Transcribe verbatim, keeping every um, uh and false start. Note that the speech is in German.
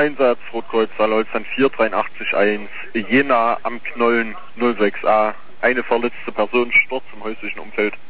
Einsatz, Rotkreuz Saarholzland vier drei acht eins, Jena am Knollen null sechs a. Eine verletzte Person, Sturz im häuslichen Umfeld.